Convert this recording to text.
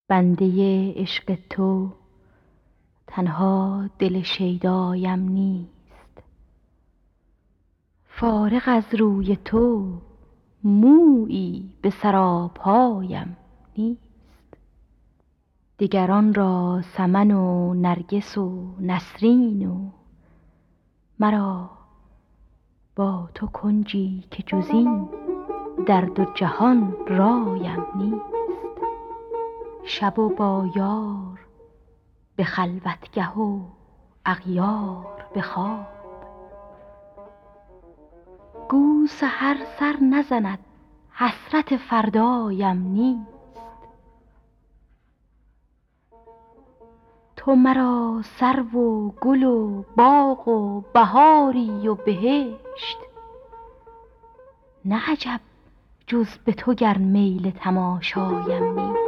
بنده عشق تو تنها دل شیدایم نیست. فارغ از روی تو مویی به سراپایم نیست. دگران را سمن و نرگس و نسرین و مرا با تو کنجی که جز این در دو جهان رایم نیست. شب و با یار به خلوتگه و اغیار به خواب، گو سحر سر نزند حسرت فردایم نیست. تو مرا سرو و گل و باغ و بهاری و بهشت، نه عجب جز به تو گر میل تماشایم نیست.